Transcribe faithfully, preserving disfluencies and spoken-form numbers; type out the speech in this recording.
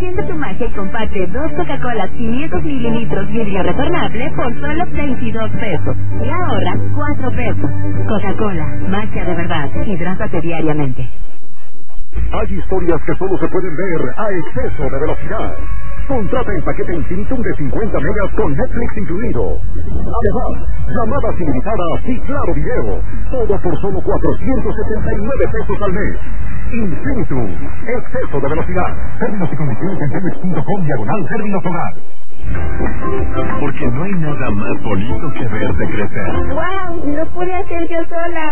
Enciende tu magia y comparte dos Coca-Colas quinientos mililitros vidrio retornable por solo veintidós pesos. Y ahorra cuatro pesos. Coca-Cola, magia de verdad. Hidrátate diariamente. Hay historias que solo se pueden ver a exceso de velocidad. Contrata el paquete Infinitum de cincuenta megas con Netflix incluido. Además, llamadas ilimitadas y claro video. Todo por solo cuatrocientos setenta y nueve pesos al mes. Infinitum, exceso de velocidad. Términos y condiciones en telmex punto com diagonal términos hogar. Porque no hay nada más bonito que verte crecer. ¡Wow! Lo pude hacer yo sola.